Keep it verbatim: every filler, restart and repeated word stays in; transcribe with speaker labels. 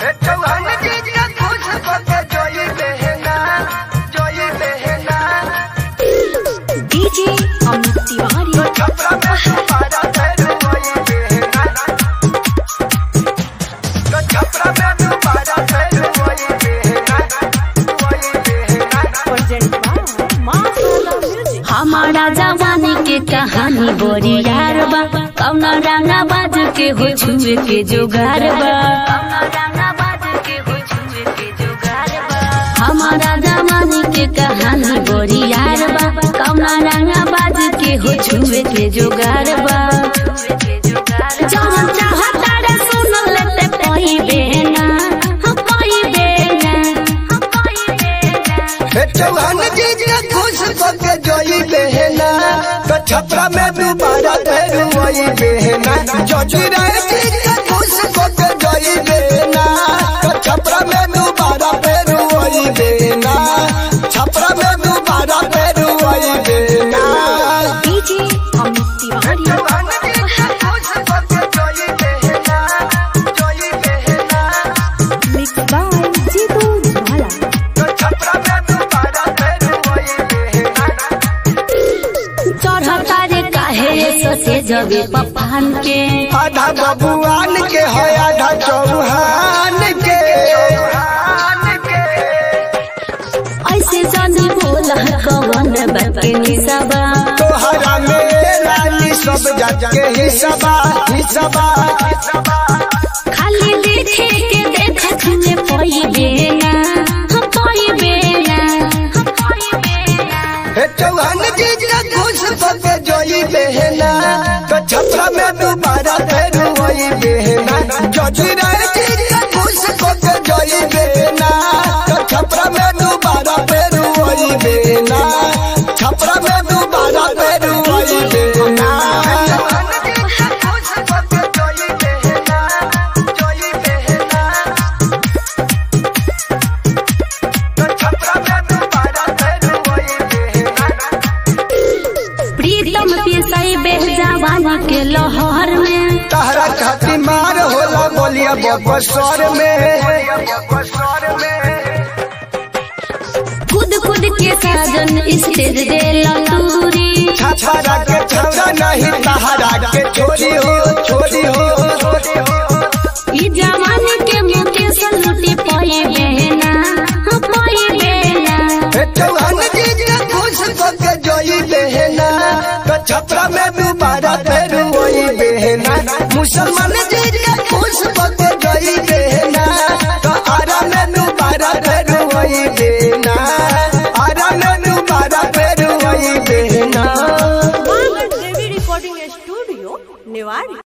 Speaker 1: चौहान जी का खुश होके जोई बहना जोई बहना
Speaker 2: डीजे अमित तिवारी
Speaker 1: छपरा में पारा तेरू वही बहना तो छपरा में पारा तेरू वही बहना वही बहना
Speaker 2: प्रेजेंट बाय मां सोला म्यूजिक। हमारा जवानी के कहानी बोरी यार बा कौना रंगा बाज के हो छुए के जोगार बा हमारा जवानी के कहानी बोरी यार बा कौना रंगा बाज के हो छुए के जोगार बा जवन चाहता रे सुन लेते कोई बेना हम कोई बेना हम कोई बेना
Speaker 1: चौहान जी का खुश होके जोई बहना तो छपरा में दोबारा तेरू वही बहना जोजीरा जी का खुश होके जोई बहना तो छपरा में दोबारा तेरू वही बहना छपरा में दोबारा तेरू वही बहना
Speaker 2: डीजे अमित तिवारी
Speaker 1: चौहान जी का खुश होके जोई बहना जोई बहना
Speaker 2: मिक्स बाय जीतू ज्वाला।
Speaker 1: तो छपरा में दोबारा तेरू वही बहना
Speaker 2: चढ़ता रे काहे ससे जबे पपान के
Speaker 1: आधा बबुआन के है आधा चौहान के
Speaker 2: ऐसे जानी बोला कवन बके निसबा
Speaker 1: तोहरा में रानी सब जज के हिस्सा हिस्सा
Speaker 2: खाली देखे के देखत में पई बेना हम पई बेना हम पई बेना
Speaker 1: हे चौहान जी का खुश होके जोई बहना तो छपरा में दोबारा तेरू वही बहना जोजीरा जी का खुश होके जोई बहना तो छपरा में दोबारा तेरू वही बहना छपरा में दोबारा तेरू वही बहना
Speaker 2: प्रीतम पिसाई बेह जवानी के लहर में
Speaker 1: तहरा खाती मार होला बोलिया बबसर में
Speaker 2: खुद खुद के साजन स्टेज दे लतूरी
Speaker 1: छछरा के छौरा नहीं तहरा के छोरी हो छोरी हो
Speaker 2: ई जवानी के मुके सलूटी पई बेना हम पई बेना
Speaker 1: हे चौहान जी का खुश होके जोई बहना तो छपरा में दोबारा तेरू वही बहना मुसलमान जी का खुश होके जोई बहना तो आरा में दोबारा तेरू वही बहना आरा में दोबारा तेरू वही बहना
Speaker 3: देवी रिकॉर्डिंग स्टूडियो निवाड़ी।